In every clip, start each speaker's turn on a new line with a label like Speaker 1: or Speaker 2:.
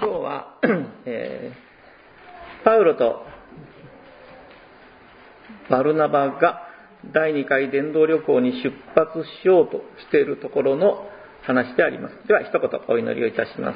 Speaker 1: 今日は、パウロとバルナバが第2回伝道旅行に出発しようとしているところの話であります。では一言お祈りをいたします。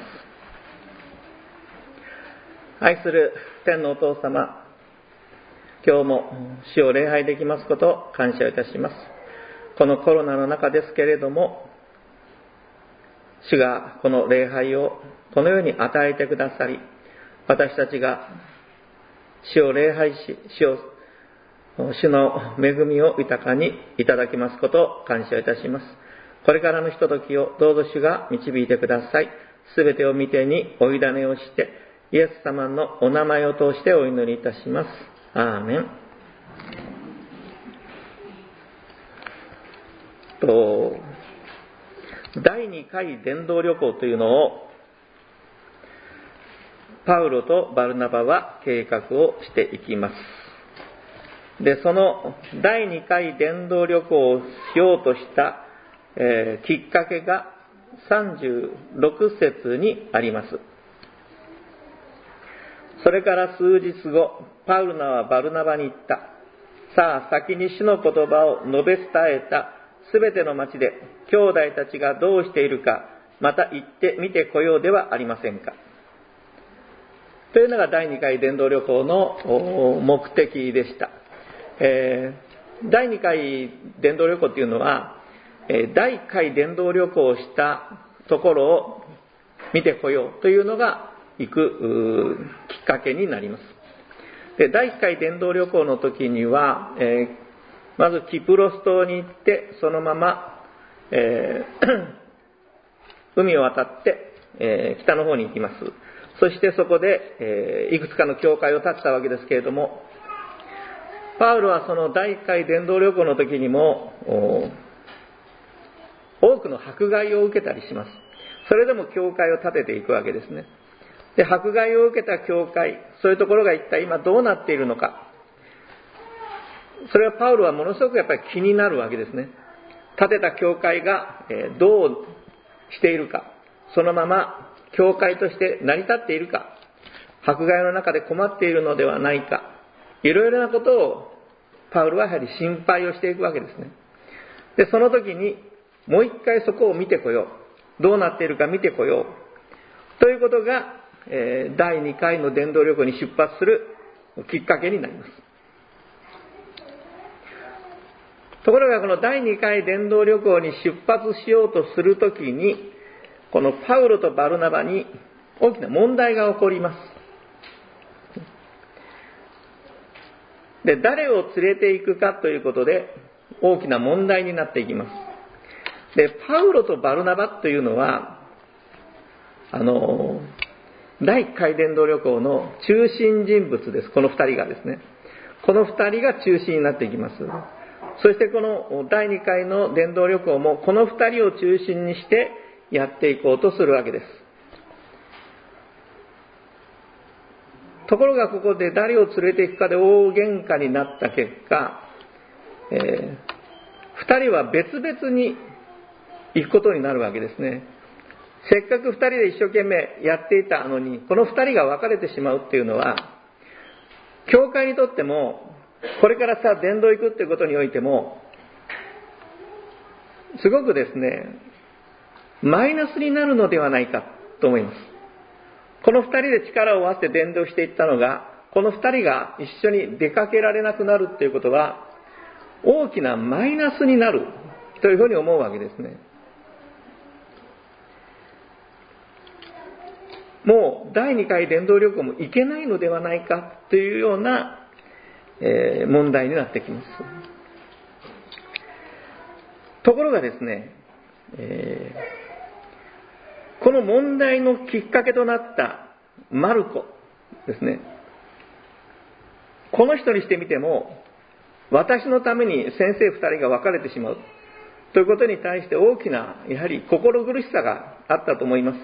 Speaker 1: 愛する天のお父様、今日も主を礼拝できますことを感謝いたします。このコロナの中ですけれども、主がこの礼拝をこのように与えてくださり、私たちが主を礼拝し、主の恵みを豊かにいただきますことを感謝いたします。これからのひとときをどうぞ主が導いてください。すべてを御手にお委ねをして、イエス様のお名前を通してお祈りいたします。アーメン。第2回伝道旅行というのをパウロとバルナバは計画をしていきます。で、その第2回伝道旅行をしようとした、きっかけが36節にあります。それから数日後、パウロはバルナバに言った。さあ、先に主の言葉を述べ伝えたすべての町で兄弟たちがどうしているか、また行って見てこようではありませんか。というのが第2回伝道旅行の目的でした。第2回伝道旅行というのは、第1回伝道旅行をしたところを見てこようというのが行くきっかけになります。で、第1回伝道旅行の時には、まずキプロス島に行って、そのまま、海を渡って、北の方に行きます。そしてそこで、いくつかの教会を建てたわけですけれども、パウロはその第1回伝道旅行の時にも多くの迫害を受けたりします。それでも教会を建てていくわけですね。で、迫害を受けた教会、そういうところが一体今どうなっているのか、それはパウロはものすごくやっぱり気になるわけですね。建てた教会がどうしているか、そのまま教会として成り立っているか、迫害の中で困っているのではないか、いろいろなことをパウロはやはり心配をしていくわけですね。で、その時にもう一回そこを見てこよう、どうなっているか見てこようということが、第2回の伝道旅行に出発するきっかけになります。ところがこの第2回伝道旅行に出発しようとするときに、このパウロとバルナバに大きな問題が起こります。で、誰を連れて行くかということで大きな問題になっていきます。で、パウロとバルナバというのは、第1回伝道旅行の中心人物です。この2人がですね。この2人が中心になっていきます。そしてこの第2回の伝道旅行もこの2人を中心にしてやっていこうとするわけです。ところがここで誰を連れて行くかで大喧嘩になった結果、2人は別々に行くことになるわけですね。せっかく2人で一生懸命やっていたのに、この2人が別れてしまうっていうのは、教会にとってもこれからさ伝道行くっていうことにおいてもすごくですね、マイナスになるのではないかと思います。この2人で力を合わせて伝道していったのが、この2人が一緒に出かけられなくなるっていうことは大きなマイナスになるというふうに思うわけですね。もう第2回伝道旅行も行けないのではないかというような、問題になってきます。ところがですね、この問題のきっかけとなったマルコですね、この人にしてみても私のために先生2人が別れてしまうということに対して大きなやはり心苦しさがあったと思います。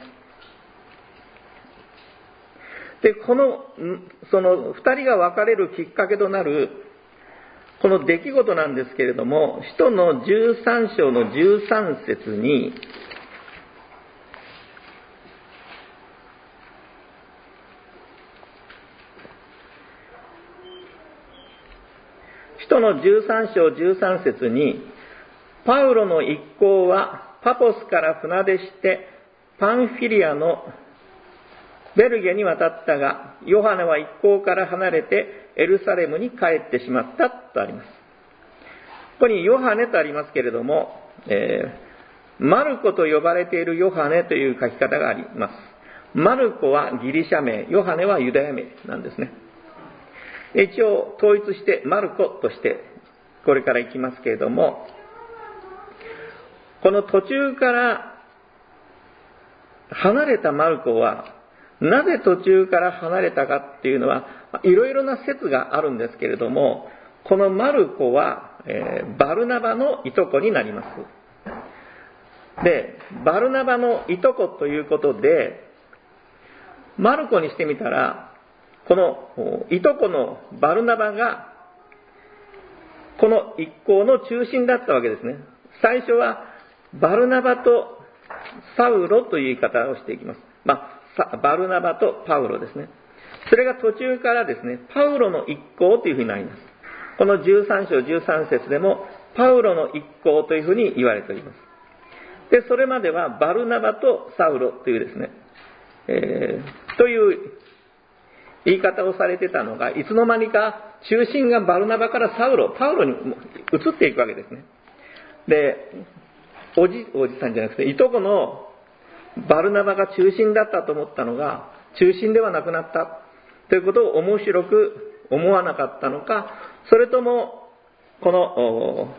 Speaker 1: で、その2人が別れるきっかけとなるこの出来事なんですけれども、使徒の13章の13節に、 徒の13章13節に、パウロの一行はパポスから船出してパンフィリアのベルゲに渡ったが、ヨハネは一行から離れてエルサレムに帰ってしまったとあります。ここにヨハネとありますけれども、マルコと呼ばれているヨハネという書き方があります。マルコはギリシャ名、ヨハネはユダヤ名なんですね。一応統一してマルコとしてこれからいきますけれども、この途中から離れたマルコはなぜ途中から離れたかっていうのはいろいろな説があるんですけれども、このマルコは、バルナバのいとこになります。で、バルナバのいとこということで、マルコにしてみたら、このいとこのバルナバがこの一行の中心だったわけですね。最初はバルナバとサウロという言い方をしていきます。バルナバとパウロですね。それが途中からですね、パウロの一行というふうになります。この13章13節でもパウロの一行というふうに言われております。で、それまではバルナバとサウロというですね、という言い方をされてたのが、いつの間にか中心がバルナバからパウロに移っていくわけですね。で、おじさんじゃなくて、いとこのバルナバが中心だったと思ったのが、中心ではなくなったということを面白く思わなかったのか、それとも、この、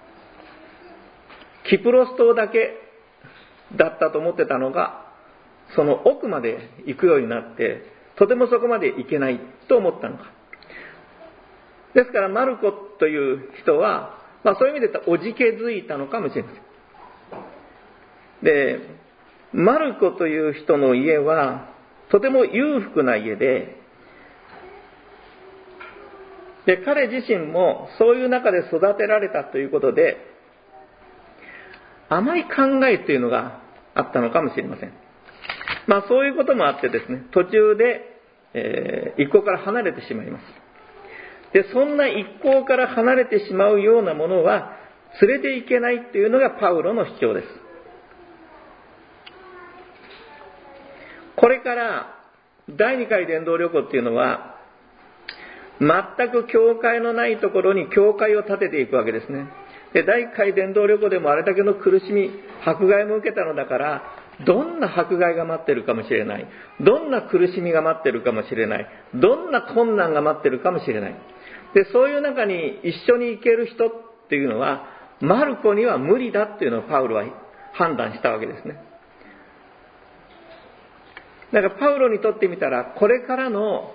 Speaker 1: キプロス島だけだったと思ってたのが、その奥まで行くようになって、とてもそこまで行けないと思ったのか。ですから、マルコという人は、そういう意味で言ったらおじけづいたのかもしれません。で、マルコという人の家は、とても裕福な家で、彼自身もそういう中で育てられたということで、甘い考えというのがあったのかもしれません。そういうこともあってですね、途中で、一行から離れてしまいます。で、そんな一行から離れてしまうようなものは連れていけないというのがパウロの主張です。これから第2回伝道旅行っていうのは、全く教会のないところに教会を建てていくわけですね。で、第1回伝道旅行でもあれだけの苦しみ、迫害も受けたのだから、どんな迫害が待ってるかもしれない。どんな苦しみが待ってるかもしれない。どんな困難が待ってるかもしれない。で、そういう中に一緒に行ける人っていうのは、マルコには無理だっていうのをパウロは判断したわけですね。だからパウロにとってみたら、これからの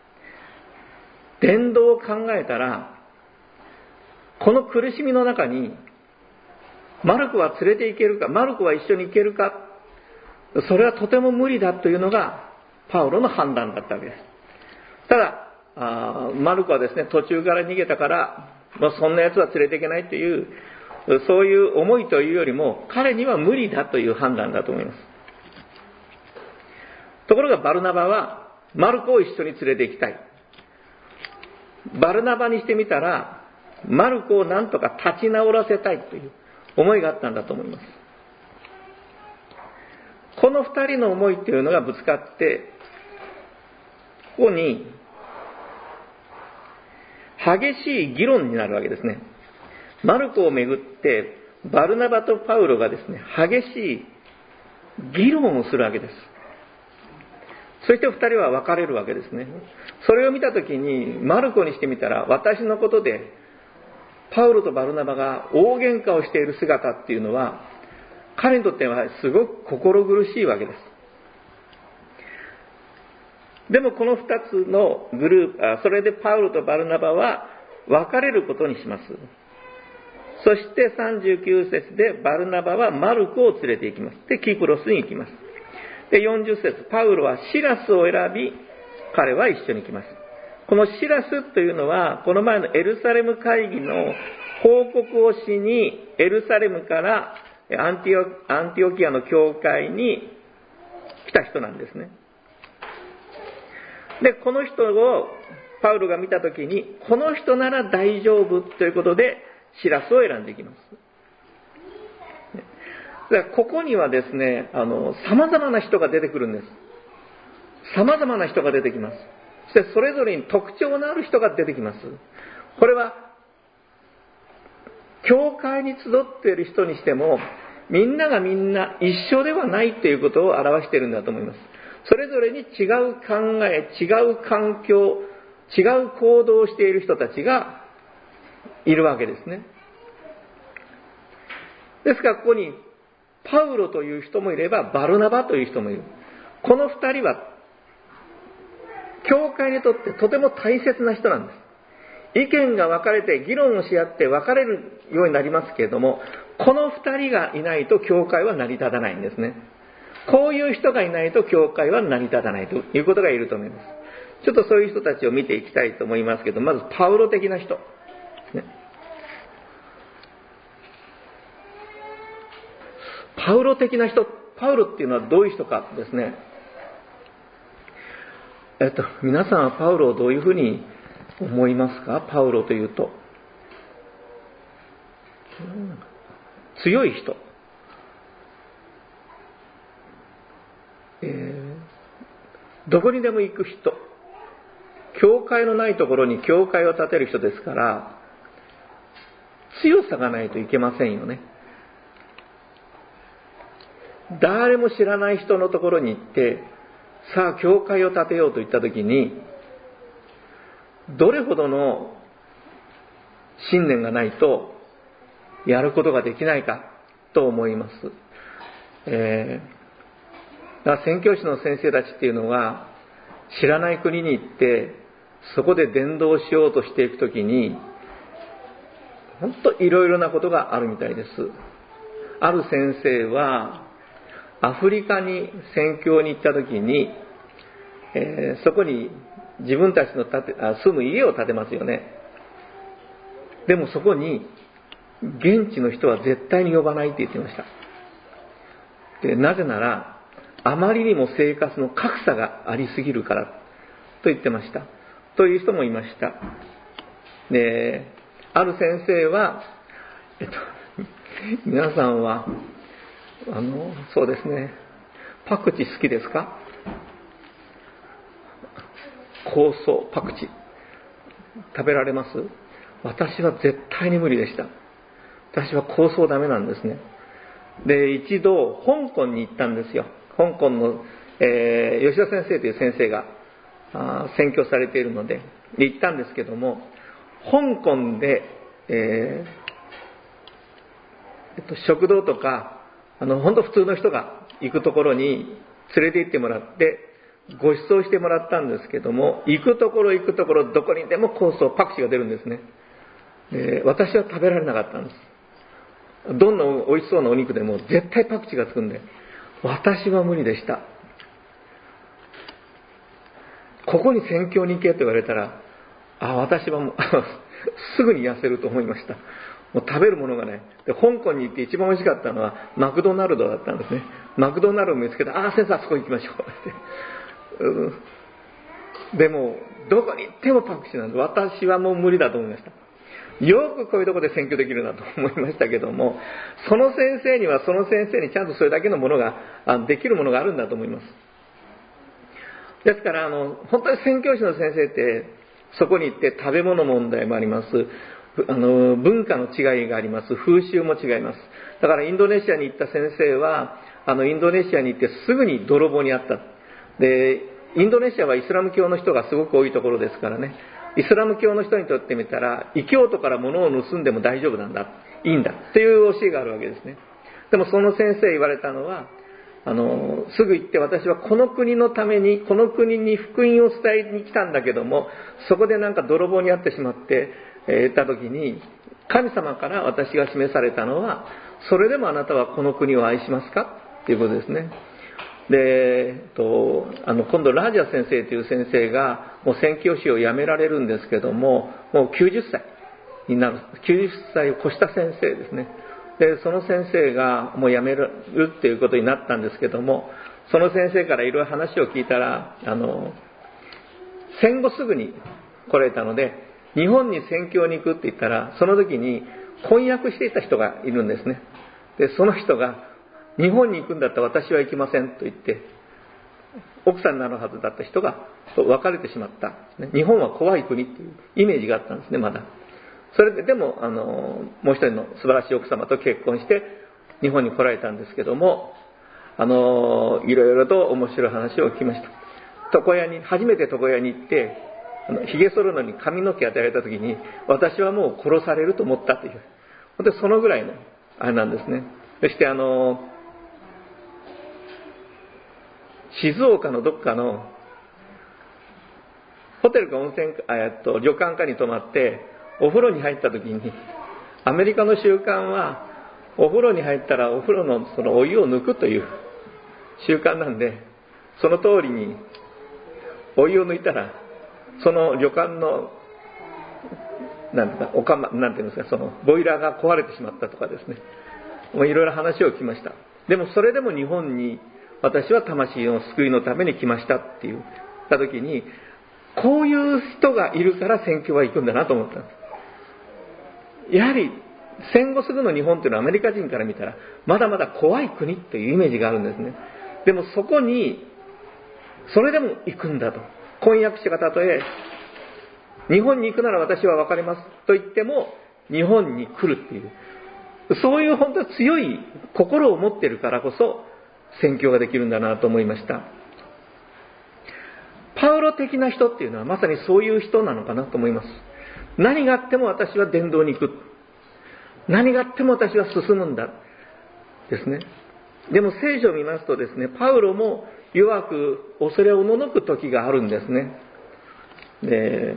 Speaker 1: 伝道を考えたら、この苦しみの中にマルコは連れて行けるか、マルコは一緒に行けるか、それはとても無理だというのがパウロの判断だったわけです。ただマルコはですね、途中から逃げたから、そんな奴は連れて行けないという、そういう思いというよりも、彼には無理だという判断だと思います。ところがバルナバはマルコを一緒に連れて行きたい。バルナバにしてみたら、マルコをなんとか立ち直らせたいという思いがあったんだと思います。この二人の思いというのがぶつかって、ここに激しい議論になるわけですね。マルコをめぐってバルナバとパウロがですね、激しい議論をするわけです。そして二人は別れるわけですね。それを見たときに、マルコにしてみたら、私のことでパウロとバルナバが大喧嘩をしている姿っていうのは、彼にとってはすごく心苦しいわけです。でもこの二つのグループ、それでパウロとバルナバは別れることにします。そして39節でバルナバはマルコを連れて行きます。で、キプロスに行きます。で、40節、パウロはシラスを選び、彼は一緒に行きます。このシラスというのは、この前のエルサレム会議の報告をしに、エルサレムからアンティオキアの教会に来た人なんですね。で、この人をパウロが見たときに、この人なら大丈夫ということで、シラスを選んでいきます。だからここにはですね、様々な人が出てくるんです。様々な人が出てきます。そしてそれぞれに特徴のある人が出てきます。これは、教会に集っている人にしても、みんながみんな一緒ではないということを表しているんだと思います。それぞれに違う考え、違う環境、違う行動をしている人たちがいるわけですね。ですからここにパウロという人もいればバルナバという人もいる。この二人は教会にとってとても大切な人なんです。意見が分かれて議論をし合って分かれるようになりますけれども、この二人がいないと教会は成り立たないんですね。こういう人がいないと教会は成り立たないということが言えると思います。ちょっとそういう人たちを見ていきたいと思いますけど、まずパウロ的な人ですね。パウロ的な人、パウロっていうのはどういう人かですね。皆さんはパウロをどういうふうに思いますか？パウロというと。強い人。どこにでも行く人。教会のないところに教会を建てる人ですから、強さがないといけませんよね。誰も知らない人のところに行って、さあ教会を建てようと言ったときに、どれほどの信念がないとやることができないかと思います。宣教師の先生たちっていうのは、知らない国に行ってそこで伝道しようとしていくときに、本当いろいろなことがあるみたいです。ある先生はアフリカに宣教に行ったときに、そこに自分たちの住む家を建てますよね。でもそこに現地の人は絶対に呼ばないって言ってました。で、なぜならあまりにも生活の格差がありすぎるからと言ってました。という人もいました。で、ある先生は、皆さんはそうですね、パクチー好きですか？香草、パクチー食べられます？私は絶対に無理でした。私は香草ダメなんですね。で、一度香港に行ったんですよ。香港の、吉田先生という先生が宣教されているので行ったんですけども、香港で、食堂とか本当普通の人が行くところに連れて行ってもらってご馳走してもらったんですけども、行くところどこにでも香草、パクチーが出るんですね。私は食べられなかったんです。どんな美味しそうなお肉でも絶対パクチーがつくんで、私は無理でした。ここに宣教に行けと言われたら、私はもうすぐに痩せると思いました。もう食べるものがね。で、香港に行って一番美味しかったのはマクドナルドだったんですね。マクドナルドを見つけて、先生あそこ行きましょうって。でもどこに行ってもパクチーなんで、私はもう無理だと思いました。よくこういうところで宣教できるなと思いましたけども、その先生にはその先生にちゃんとそれだけのものができるものがあるんだと思います。ですから本当に宣教師の先生ってそこに行って食べ物問題もあります。文化の違いがあります。風習も違います。だからインドネシアに行った先生はインドネシアに行ってすぐに泥棒に遭った。で、インドネシアはイスラム教の人がすごく多いところですからね、イスラム教の人にとってみたら異教徒から物を盗んでも大丈夫なんだ、いいんだという教えがあるわけですね。でもその先生言われたのは、すぐ行って私はこの国のためにこの国に福音を伝えに来たんだけども、そこでなんか泥棒に遭ってしまって言った時に、神様から私が示されたのは、それでもあなたはこの国を愛しますかということですね。で、今度ラージャ先生という先生がもう宣教師を辞められるんですけども、もう90歳になる、90歳を越した先生ですね。で、その先生がもう辞めるっていうことになったんですけども、その先生からいろいろ話を聞いたら、戦後すぐに来られたので、日本に宣教に行くって言ったら、その時に婚約していた人がいるんですね。で、その人が、日本に行くんだったら私は行きませんと言って、奥さんになるはずだった人が別れてしまったんですね。日本は怖い国っていうイメージがあったんですね、まだ。それでももう一人の素晴らしい奥様と結婚して日本に来られたんですけども、いろいろと面白い話を聞きました。初めて床屋に行って、髭剃るのに髪の毛与えられた時に、私はもう殺されると思ったという。本当にそのぐらいのあれなんですね。そして静岡のどっかのホテルか温泉か旅館かに泊まってお風呂に入った時に、アメリカの習慣はお風呂に入ったらお風呂のそのお湯を抜くという習慣なんで、その通りにお湯を抜いたらその旅館のなんていうんですか、そのボイラーが壊れてしまったとかですね、もういろいろ話を聞きました。でもそれでも日本に私は魂の救いのために来ましたって言った時に、こういう人がいるから宣教は行くんだなと思ったんです。やはり戦後すぐの日本というのはアメリカ人から見たらまだまだ怖い国というイメージがあるんですね。でもそこにそれでも行くんだと。婚約者がたとえ日本に行くなら私は別れますと言っても日本に来るっていう、そういう本当に強い心を持っているからこそ宣教ができるんだなと思いました。パウロ的な人っていうのはまさにそういう人なのかなと思います。何があっても私は伝道に行く、何があっても私は進むんだですね。でも聖書を見ますとですね、パウロも弱く恐れおののく時があるんですね。で、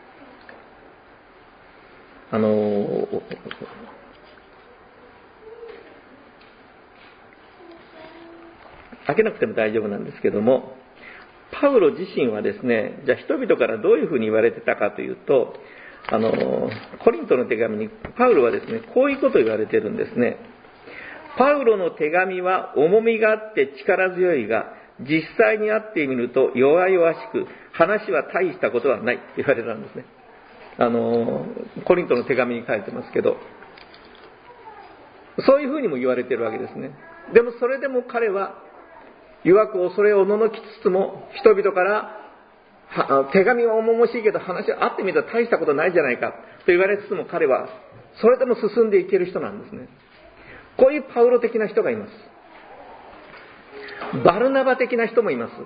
Speaker 1: 開けなくても大丈夫なんですけども、パウロ自身はですね、じゃあ人々からどういうふうに言われてたかというと、コリントの手紙にパウロはですね、こういうことを言われてるんですね。パウロの手紙は重みがあって力強いが、実際に会ってみると弱々しく、話は大したことはないって言われたんですね。コリントの手紙に書いてますけど、そういうふうにも言われてるわけですね。でもそれでも彼は弱く恐れをおののきつつも、人々から手紙は重々しいけど話は会ってみたら大したことないじゃないかと言われつつも、彼はそれでも進んでいける人なんですね。こういうパウロ的な人がいます。バルナバ的な人もいます。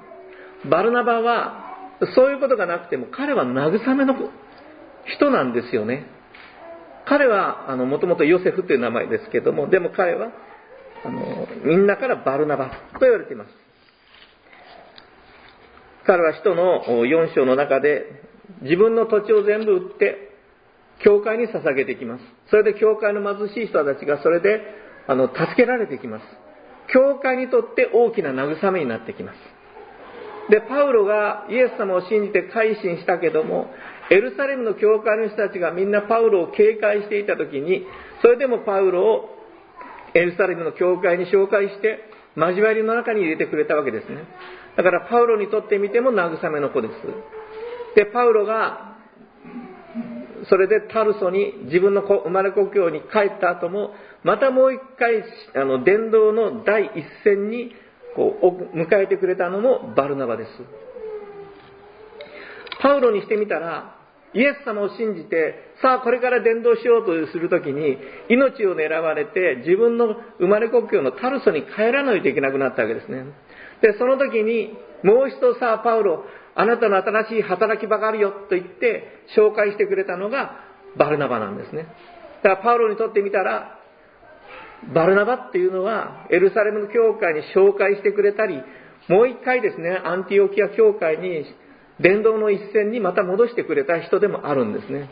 Speaker 1: バルナバはそういうことがなくても彼は慰めの人なんですよね。彼はもともとヨセフという名前ですけども、でも彼はみんなからバルナバと言われています。彼は使徒の4章の中で自分の土地を全部売って教会に捧げていきます。それで教会の貧しい人たちがそれで助けられていきます。教会にとって大きな慰めになってきます。で、パウロがイエス様を信じて改心したけども、エルサレムの教会の人たちがみんなパウロを警戒していた時に、それでもパウロをエルサレムの教会に紹介して交わりの中に入れてくれたわけですね。だからパウロにとってみても慰めの子です。で、パウロがそれでタルソに自分の生まれ故郷に帰った後も、またもう一回伝道の第一線に迎えてくれたのもバルナバです。パウロにしてみたら、イエス様を信じてさあこれから伝道しようとするときに命を狙われて自分の生まれ故郷のタルソに帰らないといけなくなったわけですね。で、その時にもう一度さあパウロ、あなたの新しい働き場があるよと言って紹介してくれたのがバルナバなんですね。だからパウロにとってみたら、バルナバっていうのはエルサレムの教会に紹介してくれたり、もう一回ですね、アンティオキア教会に伝道の一線にまた戻してくれた人でもあるんですね。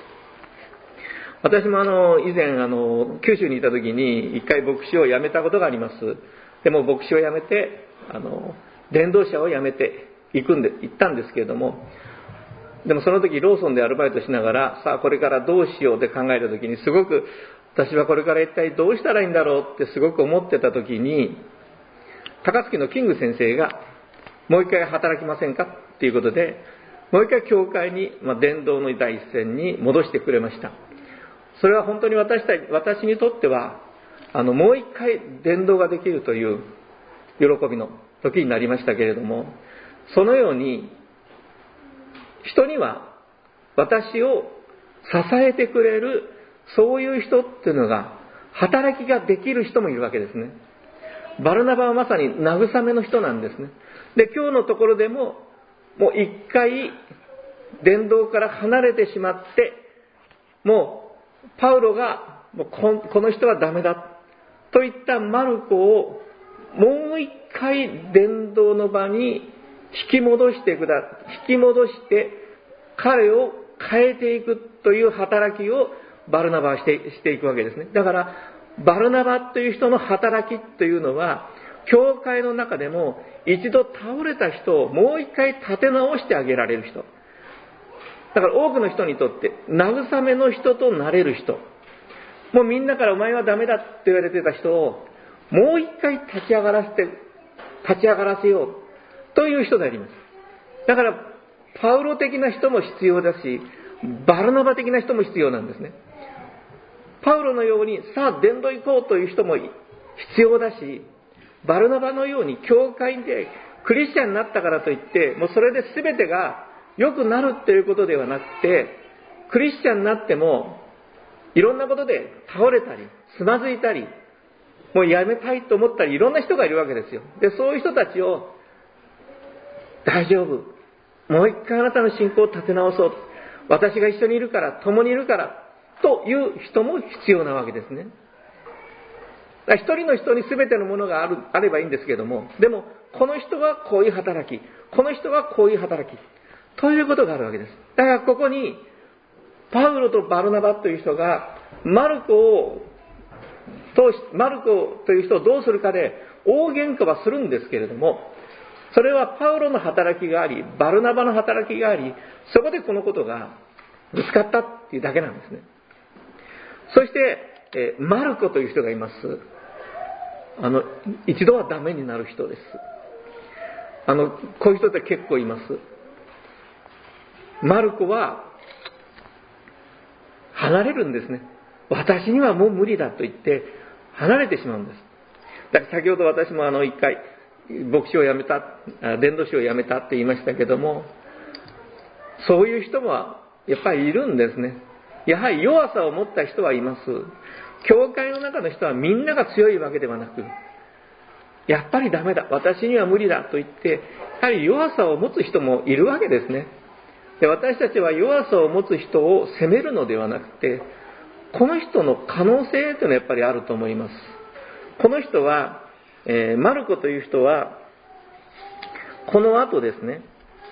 Speaker 1: 私も以前九州にいた時に一回牧師を辞めたことがあります。でも牧師を辞めて伝道者を辞めて行ったんですけれども、でもその時ローソンでアルバイトしながら、さあこれからどうしようって考えた時に、すごく私はこれから一体どうしたらいいんだろうってすごく思ってた時に、高槻のキング先生がもう一回働きませんかっていうことでもう一回教会に、伝道の第一線に戻してくれました。それは本当に私にとってはもう一回伝道ができるという喜びの時になりましたけれども、そのように人には私を支えてくれるそういう人っていうのが、働きができる人もいるわけですね。バルナバはまさに慰めの人なんですね。で、今日のところでももう一回伝道から離れてしまって、もうパウロがもうこの人はダメだといったマルコをもう一回伝道の場に引き戻して彼を変えていくという働きをバルナバはしていくわけですね。だからバルナバという人の働きというのは、教会の中でも一度倒れた人をもう一回立て直してあげられる人、だから多くの人にとって慰めの人となれる人、もうみんなからお前はダメだって言われてた人をもう一回立ち上がらせようという人であります。だからパウロ的な人も必要だし、バルナバ的な人も必要なんですね。パウロのようにさあ伝道行こうという人も必要だし、バルナバのように教会でクリスチャンになったからといってもうそれで全てが良くなるということではなくて、クリスチャンになってもいろんなことで倒れたりつまずいたり、もうやめたいと思ったり、いろんな人がいるわけですよ。で、そういう人たちを大丈夫、もう一回あなたの信仰を立て直そう、私が一緒にいるから、共にいるからという人も必要なわけですね。一人の人に全てのものがあればいいんですけども、でもこの人はこういう働き、この人はこういう働きということがあるわけです。だからここにパウロとバルナバという人がマルコという人をどうするかで大喧嘩はするんですけれども、それはパウロの働きがあり、バルナバの働きがあり、そこでこのことがぶつかったっていうだけなんですね。そして、マルコという人がいます。一度はダメになる人です。こういう人って結構います。マルコは離れるんですね。私にはもう無理だと言って離れてしまうんです。だから先ほど私も一回牧師を辞めた、伝道師を辞めたって言いましたけども、そういう人はやっぱりいるんですね。やはり弱さを持った人はいます。教会の中の人はみんなが強いわけではなく、やっぱりダメだ、私には無理だと言って、やはり弱さを持つ人もいるわけですね。で、私たちは弱さを持つ人を責めるのではなくて、この人の可能性というのはやっぱりあると思います。この人は、マルコという人はこの後ですね、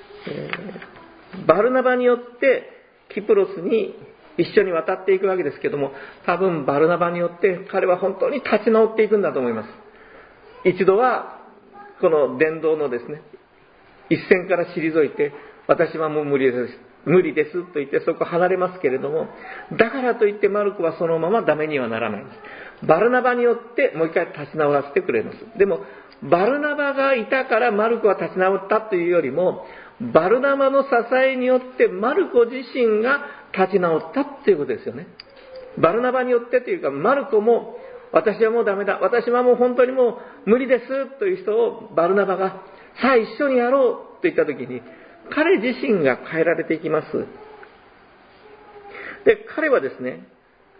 Speaker 1: バルナバによってキプロスに一緒に渡っていくわけですけども、多分バルナバによって彼は本当に立ち直っていくんだと思います。一度はこの伝道のですね一線から退いて、私はもう無理ですと言ってそこ離れますけれども、だからといってマルコはそのままダメにはならないんです。バルナバによってもう一回立ち直らせてくれます。でもバルナバがいたからマルコは立ち直ったというよりも、バルナバの支えによってマルコ自身が立ち直ったということですよね。バルナバによってというか、マルコも私はもうダメだ、私はもう本当にもう無理ですという人をバルナバがさあ一緒にやろうと言った時に、彼自身が変えられていきます。で、彼はですね、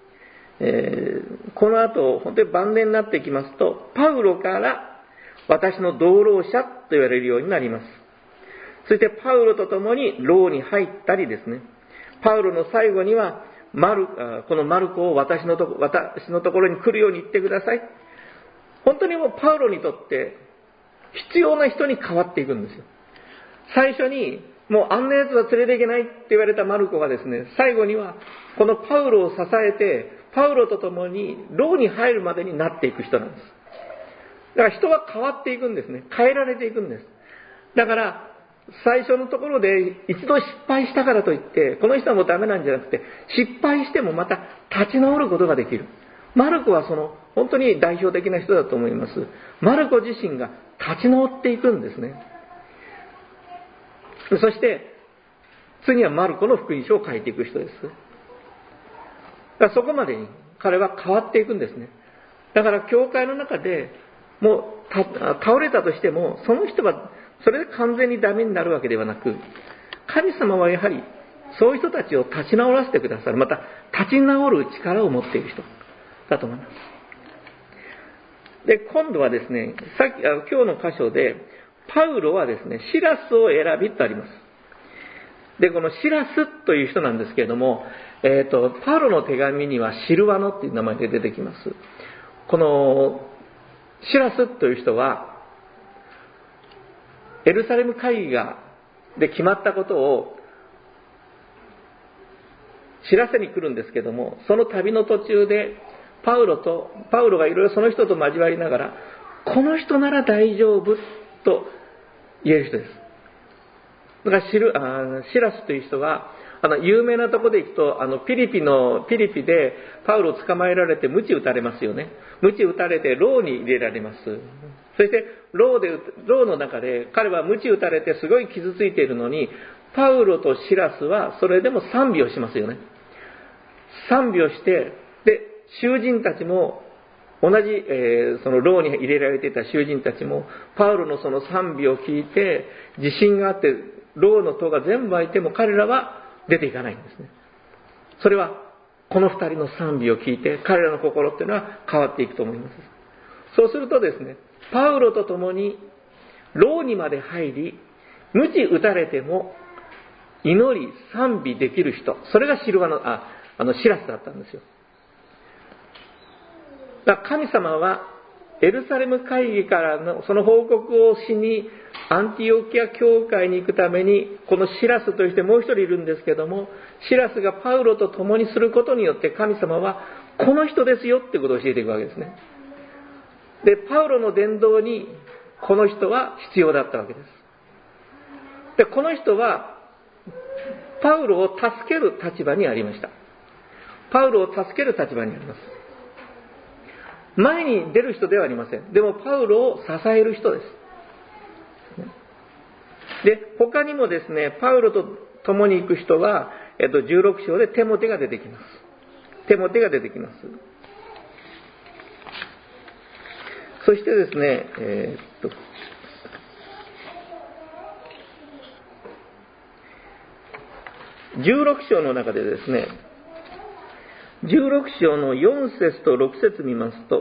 Speaker 1: この後本当に晩年になってきますと、パウロから私の同労者と言われるようになります。そしてパウロと共に牢に入ったりですね、パウロの最後にはこのマルコを私のところに来るように言ってください。本当にもうパウロにとって必要な人に変わっていくんですよ。最初にもうあんな奴は連れていけないって言われたマルコがですね、最後にはこのパウロを支えてパウロと共に牢に入るまでになっていく人なんです。だから人は変わっていくんですね。変えられていくんです。だから最初のところで一度失敗したからといってこの人はもうダメなんじゃなくて、失敗してもまた立ち直ることができる。マルコはその本当に代表的な人だと思います。マルコ自身が立ち直っていくんですね。そして次はマルコの福音書を書いていく人です。だからそこまでに彼は変わっていくんですね。だから教会の中でもう倒れたとしても、その人はそれで完全にダメになるわけではなく、神様はやはりそういう人たちを立ち直らせてくださる、また立ち直る力を持っている人だと思います。で、今度はですね、今日の箇所でパウロはですね、シラスを選びとあります。で、このシラスという人なんですけれども、パウロの手紙にはシルワノっていう名前で出てきます。このシラスという人はエルサレム会議で決まったことを知らせに来るんですけども、その旅の途中でパウロがいろいろその人と交わりながら、この人なら大丈夫と言える人です。だからシラスという人は有名なところで行くとピリピでパウロを捕まえられて鞭打たれますよね。鞭打たれて牢に入れられます。そして牢の中で彼は鞭打たれてすごい傷ついているのに、パウロとシラスはそれでも賛美をしますよね。賛美をして、で囚人たちも同じ、その牢に入れられていた囚人たちもパウロのその賛美を聞いて自信があって、牢の戸が全部開いても彼らは出ていかないんですね。それはこの二人の賛美を聞いて彼らの心っていうのは変わっていくと思います。そうするとですね、パウロと共に牢にまで入り、鞭打たれても祈り賛美できる人、それがシラスだったんですよ。だから神様はエルサレム会議からのその報告をしにアンティオキア教会に行くために、このシラスとしてもう一人いるんですけども、シラスがパウロと共にすることによって神様はこの人ですよってことを教えていくわけですね。でパウロの伝道にこの人は必要だったわけです。でこの人はパウロを助ける立場にありました。パウロを助ける立場にあります。前に出る人ではありません。でもパウロを支える人です。で他にもですね、パウロと共に行く人は、16章でテモテが出てきます。テモテが出てきます。そしてですね、16章の中でですね、16章の4節と6節見ますと、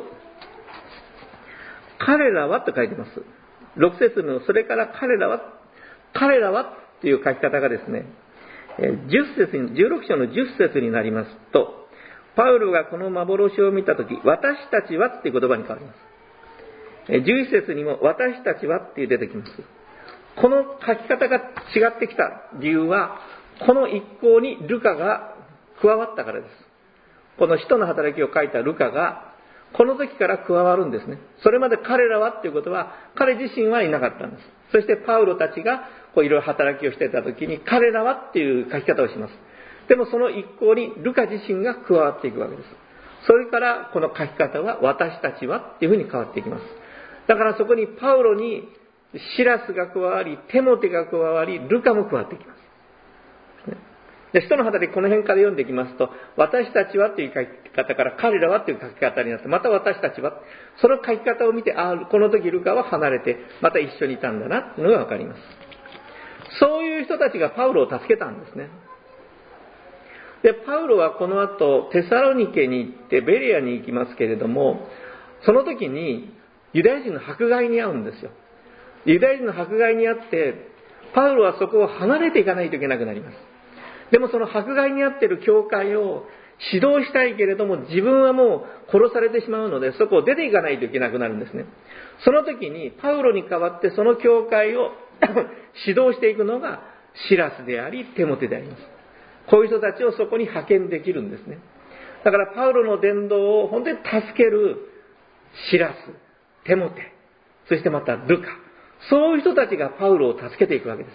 Speaker 1: 彼らはと書いてます。6節のそれから彼らはという書き方がですね、16章の10節になりますと、パウロがこの幻を見たとき、私たちはっていう言葉に変わります。11節にも私たちはって出てきます。この書き方が違ってきた理由は、この一行にルカが加わったからです。この使徒の働きを書いたルカがこの時から加わるんですね。それまで彼らはっていうことは彼自身はいなかったんです。そしてパウロたちがいろいろ働きをしていた時に彼らはっていう書き方をします。でもその一行にルカ自身が加わっていくわけです。それからこの書き方は私たちはっていうふうに変わっていきます。だからそこにパウロにシラスが加わり、テモテが加わり、ルカも加わっていきます。で使徒の働きこの辺から読んでいきますと、私たちはという書き方から彼らはという書き方になって、また私たちは、その書き方を見て、この時ルカは離れてまた一緒にいたんだなというのが分かります。そういう人たちがパウロを助けたんですね。でパウロはこの後テサロニケに行ってベレアに行きますけれども、その時にユダヤ人の迫害に遭うんですよ。ユダヤ人の迫害に遭ってパウロはそこを離れていかないといけなくなります。でもその迫害に遭っている教会を指導したいけれども、自分はもう殺されてしまうのでそこを出ていかないといけなくなるんですね。その時にパウロに代わってその教会を指導していくのがシラスでありテモテであります。こういう人たちをそこに派遣できるんですね。だからパウロの伝道を本当に助けるシラス、テモテ、そしてまたルカ、そういう人たちがパウロを助けていくわけです。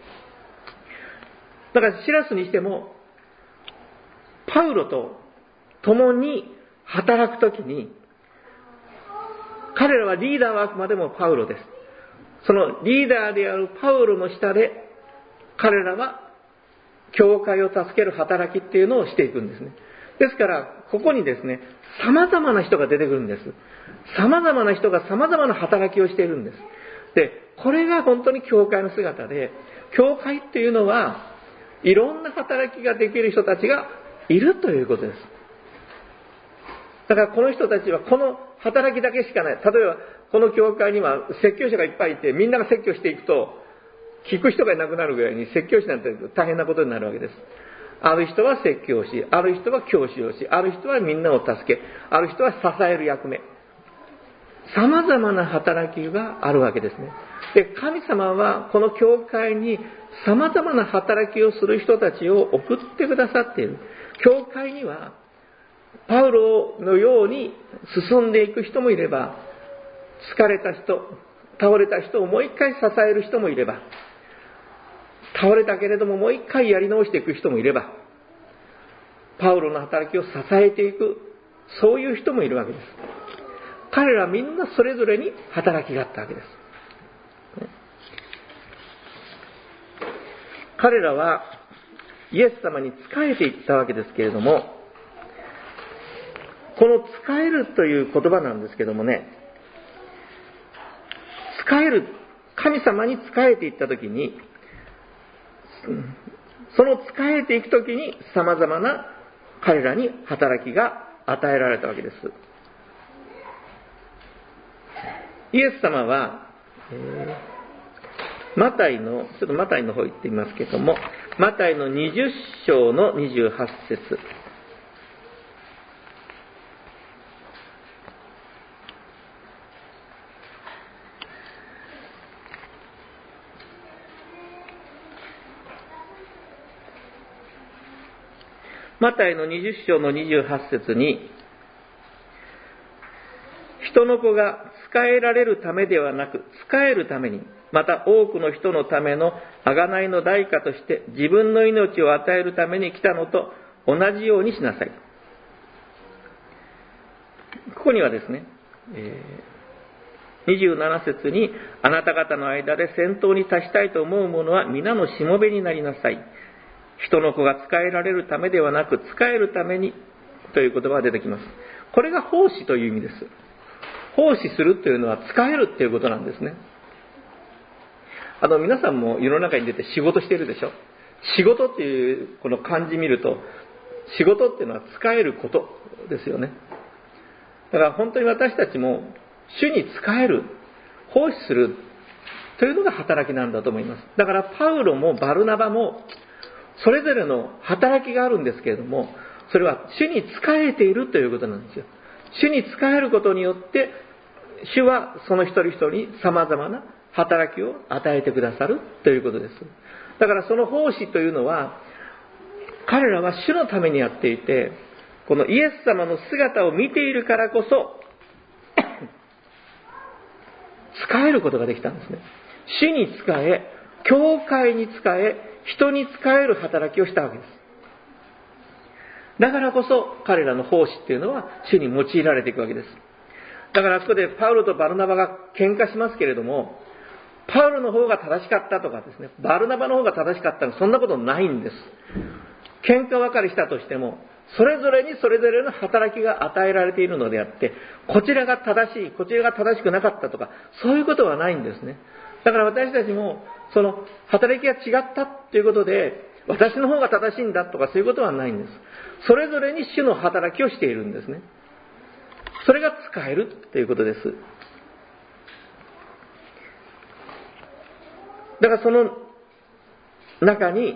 Speaker 1: だからシラスにしてもパウロと共に働くときに、彼らはリーダーはあくまでもパウロです。そのリーダーであるパウロの下で彼らは教会を助ける働きっていうのをしていくんですね。ですから、ここにですね、様々な人が出てくるんです。様々な人が様々な働きをしているんです。で、これが本当に教会の姿で、教会っていうのは、いろんな働きができる人たちがいるということです。だからこの人たちはこの働きだけしかない。例えば、この教会には説教者がいっぱいいて、みんなが説教していくと、聞く人がいなくなるぐらいに説教師なんて大変なことになるわけです。ある人は説教師、ある人は教師をし、ある人はみんなを助け、ある人は支える役目。様々な働きがあるわけですね。で、神様はこの教会に様々な働きをする人たちを送ってくださっている。教会にはパウロのように進んでいく人もいれば、疲れた人、倒れた人をもう一回支える人もいれば、倒れたけれどももう一回やり直していく人もいれば、パウロの働きを支えていく、そういう人もいるわけです。彼らみんなそれぞれに働きがあったわけです。彼らはイエス様に仕えていったわけですけれども、この仕えるという言葉なんですけどもね、仕える、神様に仕えていったときに、その仕えていくときに様々な彼らに働きが与えられたわけです。イエス様は、マタイの方行ってみますけども、マタイの20章の28節。マタイの20章の28節に、人の子が仕えられるためではなく、仕えるために、また多くの人のための贖いの代価として自分の命を与えるために来たのと同じようにしなさい。ここにはですね、27節に、あなた方の間で先頭に立ちたいと思う者は皆のしもべになりなさい。人の子が仕えられるためではなく、仕えるためにという言葉が出てきます。これが奉仕という意味です。奉仕するというのは仕えるということなんですね。皆さんも世の中に出て仕事してるでしょ。仕事っていうこの漢字見ると、仕事っていうのは仕えることですよね。だから本当に私たちも主に仕える、奉仕するというのが働きなんだと思います。だからパウロもバルナバもそれぞれの働きがあるんですけれども、それは主に仕えているということなんですよ。主に仕えることによって主はその一人一人に様々な働きを与えてくださるということです。だからその奉仕というのは、彼らは主のためにやっていて、このイエス様の姿を見ているからこそ仕えることができたんですね。主に仕え、教会に仕え、人に仕える働きをしたわけです。だからこそ彼らの奉仕っていうのは主に用いられていくわけです。だからここでパウロとバルナバが喧嘩しますけれども、パウロの方が正しかったとかですね、バルナバの方が正しかったの、そんなことないんです。喧嘩別れしたとしても、それぞれにそれぞれの働きが与えられているのであって、こちらが正しい、こちらが正しくなかったとか、そういうことはないんですね。だから私たちも、その働きが違ったということで、私の方が正しいんだとかそういうことはないんです。それぞれに主の働きをしているんですね。それが使えるということです。だからその中に、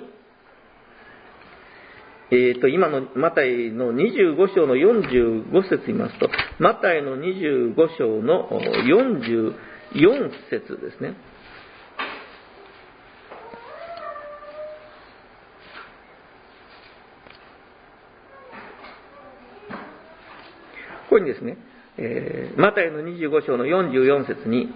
Speaker 1: 今のマタイの25章の45節言いますと、マタイの25章の44節ですね。ここにですね、マタイの25章の44節に、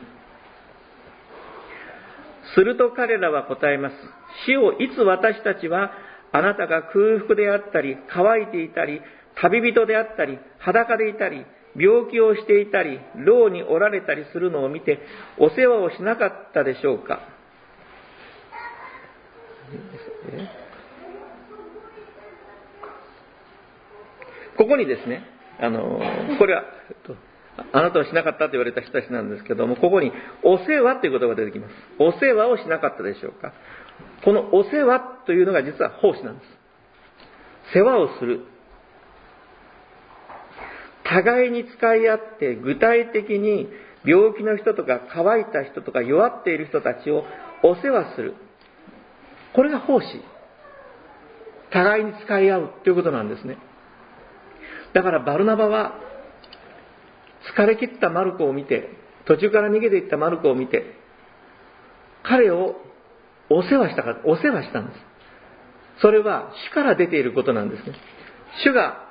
Speaker 1: すると彼らは答えます。主よ、いつ私たちはあなたが空腹であったり、乾いていたり、旅人であったり、裸でいたり、病気をしていたり、牢におられたりするのを見て、お世話をしなかったでしょうか。 ここにですね、これはあなたはしなかったと言われた人たちなんですけども、ここにお世話という言葉が出てきます。お世話をしなかったでしょうか。このお世話というのが実は奉仕なんです。世話をする。互いに使い合って具体的に病気の人とか乾いた人とか弱っている人たちをお世話する。これが奉仕。互いに使い合うということなんですね。だからバルナバは疲れ切ったマルコを見て、途中から逃げていったマルコを見て、彼をお世話したんです。それは主から出ていることなんですね。主が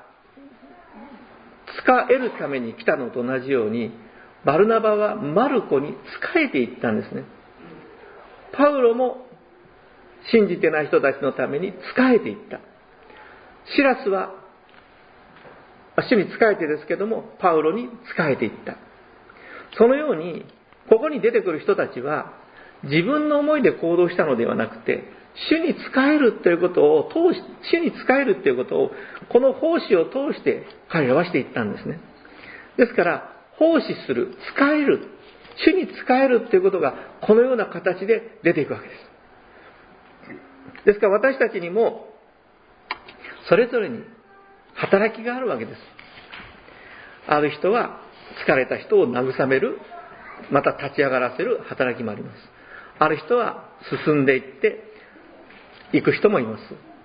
Speaker 1: 使えるために来たのと同じように、バルナバはマルコに仕えていったんですね。パウロも信じてない人たちのために仕えていった。シラスは主に仕えてですけども、パウロに仕えていった。そのように、ここに出てくる人たちは、自分の思いで行動したのではなくて、主に仕えるということを主に仕えるということを、この奉仕を通して彼らはしていったんですね。ですから、奉仕する、仕える、主に仕えるということが、このような形で出ていくわけです。ですから私たちにも、それぞれに働きがあるわけです。ある人は疲れた人を慰める、また立ち上がらせる働きもあります。ある人は進んでいって行く人もいます。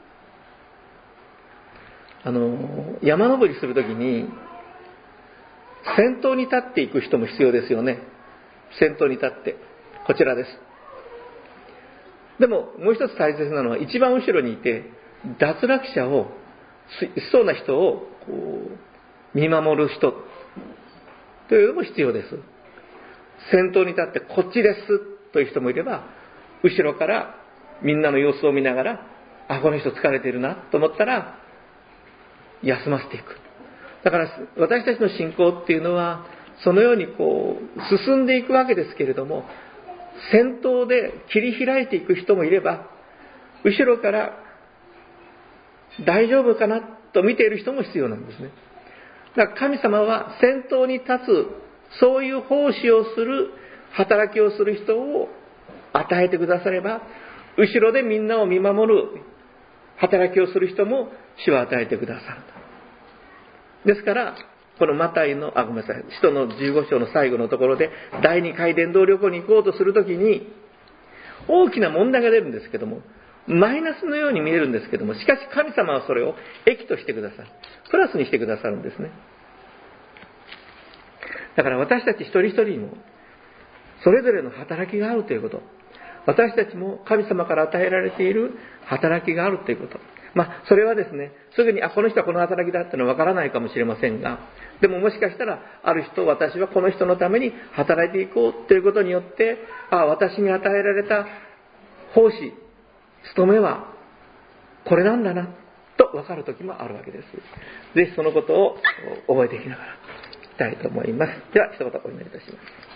Speaker 1: 山登りするときに先頭に立っていく人も必要ですよね。先頭に立って、こちらです。でももう一つ大切なのは、一番後ろにいて脱落者をしそうな人を見守る人というのも必要です。先頭に立ってこっちですという人もいれば、後ろからみんなの様子を見ながら、この人疲れてるなと思ったら休ませていく。だから私たちの信仰っていうのはそのように進んでいくわけですけれども、先頭で切り開いていく人もいれば、後ろから大丈夫かなと見ている人も必要なんですね。だから神様は先頭に立つ、そういう奉仕をする、働きをする人を与えてくだされば、後ろでみんなを見守る働きをする人も主は与えてくださる。ですからこのマタイの使徒の15章の最後のところで、第二回伝道旅行に行こうとするときに大きな問題が出るんですけども、マイナスのように見えるんですけども、しかし神様はそれを益としてくださる、プラスにしてくださるんですね。だから私たち一人一人にもそれぞれの働きがあるということ、私たちも神様から与えられている働きがあるということ、それはですね、すぐにこの人はこの働きだってのはわからないかもしれませんが、でももしかしたらある人、私はこの人のために働いていこうということによって、私に与えられた奉仕、務めはこれなんだなと分かる時もあるわけです。ぜひそのことを覚えていきながらいきたいと思います。では一言お祈りいたします。